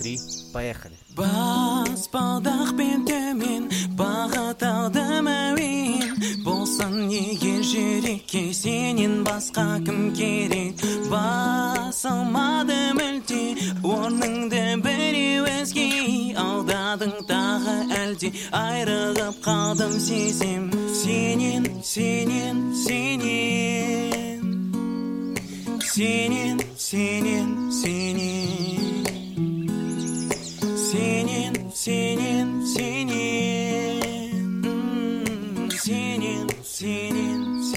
3, поехали. Баспалдақпен төмен бағыт алдым әуен, болсын егер жүрекке сенен басқа кім керек. Басылмады мүлде орныңды біреу өзге, алдадың тағы әлде айрылып қалдым сезем. Сенен, сенен, сенен, сенен, сенен, сенен, сенен, сенен, сенен, сенен, сенен,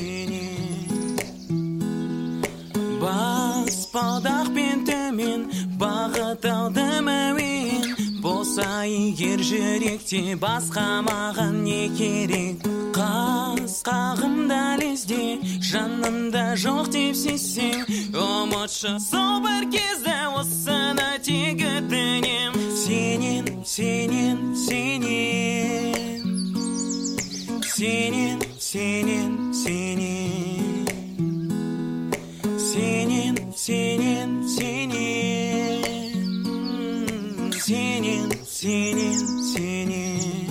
сенен. Баспалдақпен төмен бағыт алдым әуен, болса егер жүректе басқа маған не керек. Қас қағымда лезде жанымда жоқ деп сезсең, ұмытшы сол бір кезде осыны тек өтінем. Сенен, сенен, сенен, сенен, сенен, сенен, сенен, сенен, сенен, сенен, сенен, сенен.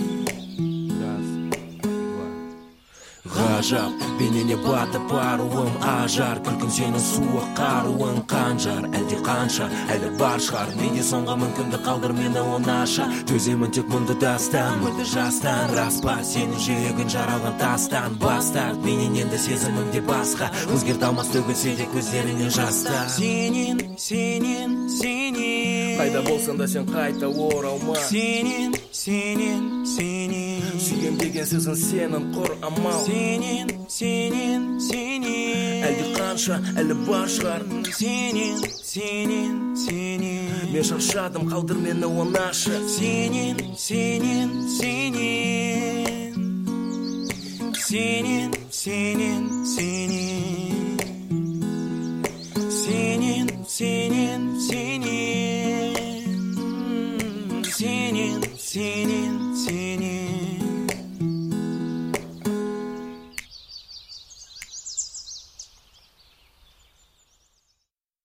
Ғажап, бейнене батып баруым ажар, күлкін сенің суық қаруың қанжар. Әлде қанша, әлі бар шығар, неге соңғы мүмкінді қалдыр мені оңаша. Төземін тек мұнды дастан, мөлді жастан. Рас па, сенің жүрегін жаралған тастан. Бастарт, менен енді сезімім де басқа, өзгерт алмас төгілсе де көздеріңнен жастар. Сенен, сенен, сенен, Қайда болсын да сен қайта оралма. Сенен, сенен, сенен, Сүйем деген сөзін сенің құр амал. Сенен, сенен, сенен, Әлде қанша, әлі бар шығар. Сенен, сенен, сенен, Мен шаршадым, қалдыр мені оңаша. Сенен, сенен, сенен, сенен, сенен,